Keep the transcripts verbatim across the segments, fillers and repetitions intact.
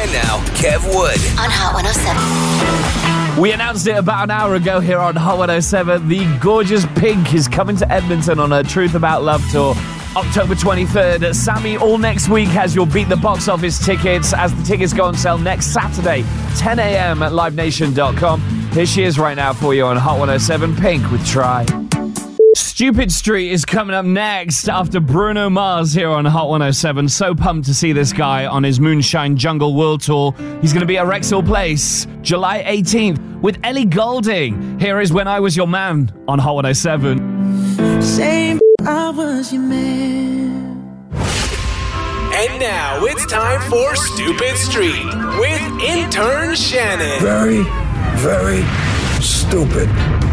And now, Kev Wood on Hot one oh seven. We announced it about an hour ago here on Hot one oh seven. The gorgeous Pink is coming to Edmonton on her Truth About Love tour. October twenty-third. Sammy all next week has your Beat the Box Office tickets as the tickets go on sale next Saturday, ten a.m. at live nation dot com. Here she is right now for you on Hot one oh seven, Pink with Try. Stupid Street is coming up next after Bruno Mars here on Hot one oh seven. So pumped to see this guy on his Moonshine Jungle World Tour. He's going to be at Rexall Place July eighteenth with Ellie Goulding. Here is When I Was Your Man on Hot one oh seven. Same, I was your man. And now it's time for Stupid Street with intern Shannon. Very, very stupid.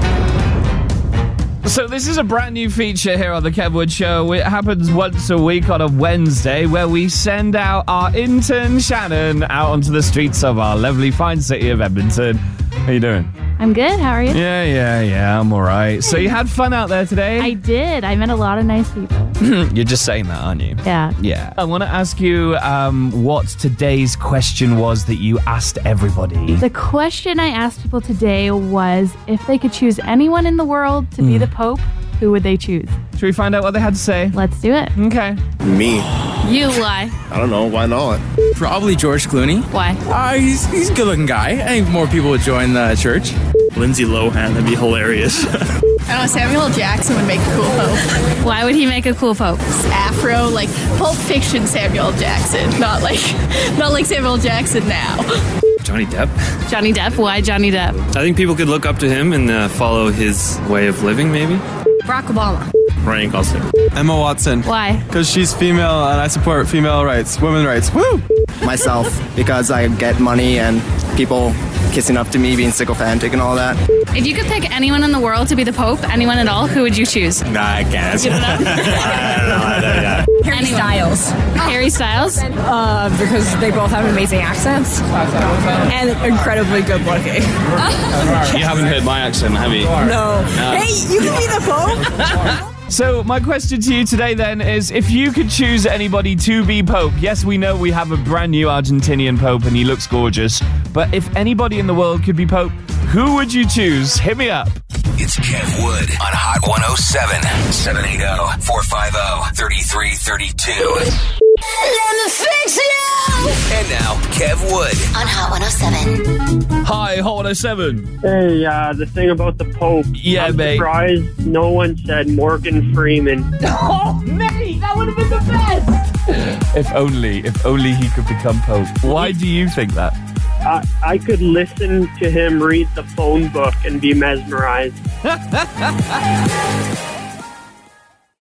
So this is a brand new feature here on the Kev Wood Show. It happens once a week on a Wednesday where we send out our intern Shannon out onto the streets of our lovely fine city of Edmonton. How you doing? I'm good. How are you? Yeah, yeah, yeah. I'm all right. So you had fun out there today? I did. I met a lot of nice people. You're just saying that, aren't you? Yeah. Yeah. I want to ask you um, what today's question was that you asked everybody. The question I asked people today was if they could choose anyone in the world to mm. be the Pope, who would they choose? Should we find out what they had to say? Let's do it. Okay. Me. You, why? I don't know. Why not? Probably George Clooney. Why? Uh, he's, he's a good-looking guy. I think more people would join the church. Lindsay Lohan, that'd be hilarious. I don't know, Samuel Jackson would make a cool Pope. Why would he make a cool Pope? Afro, like Pulp Fiction Samuel Jackson, not like not like Samuel Jackson now. Johnny Depp. Johnny Depp? Why Johnny Depp? I think people could look up to him and uh, follow his way of living, maybe. Barack Obama. Ryan Gosling. Emma Watson. Why? Because she's female and I support female rights, women's rights. Woo! Myself, because I get money and people kissing up to me, being sycophantic and all that. If you could pick anyone in the world to be the Pope, anyone at all, who would you choose? Nah, I can't. You don't know? I don't know. I don't know. Harry anyone. Styles. Harry Styles? Uh, because they both have amazing accents and incredibly good looking. You haven't heard my accent, have you? No. no. Hey, you can be the Pope? So my question to you today then is, if you could choose anybody to be Pope, yes, we know we have a brand new Argentinian Pope and he looks gorgeous, but if anybody in the world could be Pope, who would you choose? Hit me up. It's Kev Wood on Hot one oh seven, seven eight zero, four five zero, three three three two. Let me fix you! And now, Kev Wood on Hot one oh seven. Hi, Hot one oh seven. Hey, uh, the thing about the Pope. Yeah, I'm mate. surprised no one said Morgan Freeman. Oh, mate, that would have been the best! If only, if only he could become Pope. Why do you think that? I, I could listen to him read the phone book and be mesmerized.